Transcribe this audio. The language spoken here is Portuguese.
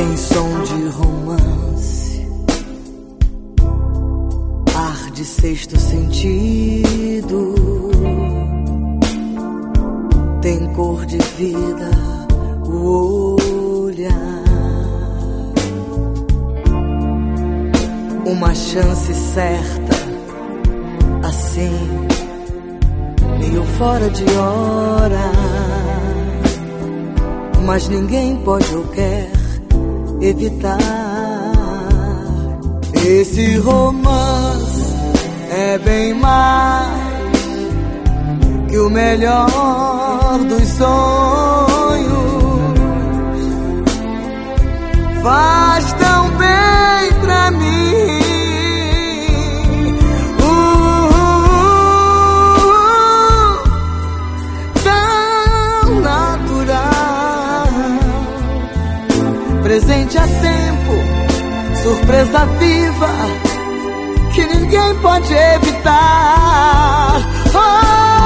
Tem som de romance, ar de sexto sentido, tem cor de vida o olhar. Uma chance certa, assim, meio fora de hora, mas ninguém pode ou quer evitar. Esse romance é bem mais que o melhor dos sonhos. Faz tão bem pra mim, tão natural. Presente a tempo, surpresa viva que ninguém pode evitar. Oh!